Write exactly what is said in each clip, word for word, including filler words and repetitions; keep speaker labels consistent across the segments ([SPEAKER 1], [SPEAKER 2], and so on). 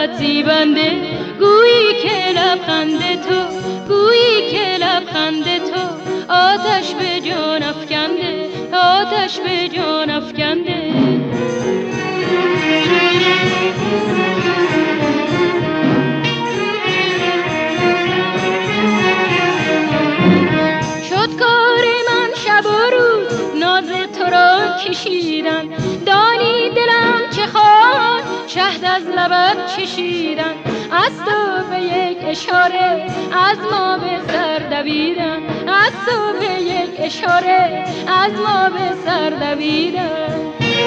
[SPEAKER 1] لبت زیبنده، گویی که لبخند تو، گویی که لبخند تو آتش به جان افکنده، آتش به جان افکنده. شد کار من شب و روز ناز تو را کشیدن، دانی دلم چه خواهد شهد از لبت چشیدن، از تو به یک اشاره از ما به سر دویدن، از تو به یک اشاره از ما به سر دویدن.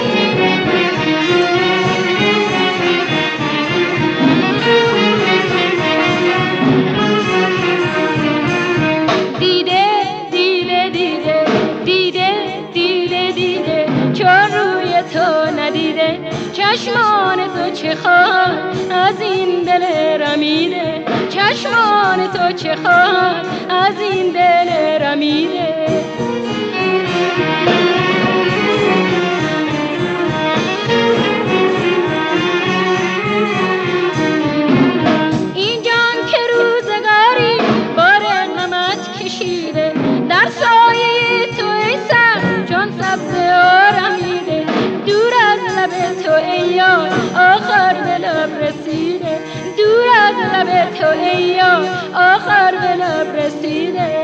[SPEAKER 1] دیده دیده دیده دیده دیده دیده چون روی تو ندیده، چشمان تو چه خواهد از این دل رمیده، چشمان تو چه خواهد از این دل رمیده. این جان که روزگاری بار غمت کشیده، در سایه تو ای سر چون سبزه آرمیده، دور از لب تو ای یار آخر به لب رسیده، دور از لب تو ای یار آخر به لب رسیده.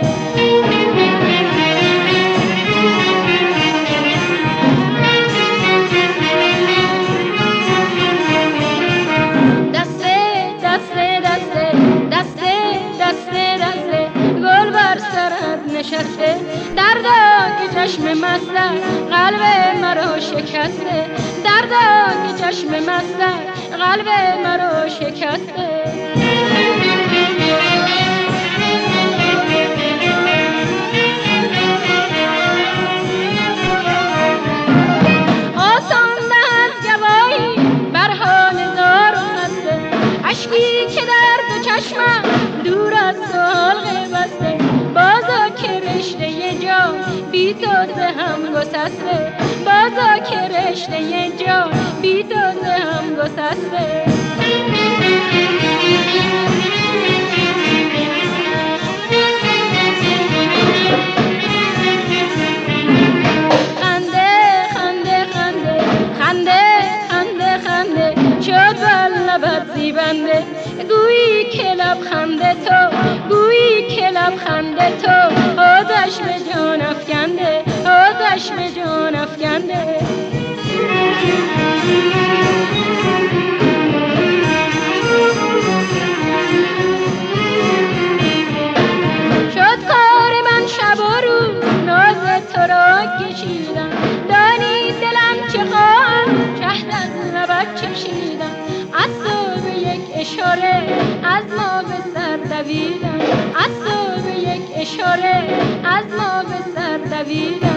[SPEAKER 1] دسته دسته دسته دسته دسته دسته گل بر سرت نشسته، دردا که چشم مستت قلب مرا شکسته، دردا که چشم مستت قلب مرا شکسته. آسان دهد گواهی بر حال زار و خسته، اشکی که در دو چشمم دور از تو حلقه بسته، بازا که رشته جان بی تو ز هم گسسته، بازا که رشته جان بی تو ز هم گسسته. خنده خنده خنده خنده خنده خنده شد بر لبت زیبنده، گویی که لبخند تو، گویی که لبخند تو آتش به جان افکنده، آتش به جان افکنده. شد کار من شب و روز ناز تو را کشیدم، دانی دلم چه خواهد شهد از لبت چشیدم، از تو به یک اشاره از ما به سر دویدم، از تو به یک اشاره از ما به سر دویدم.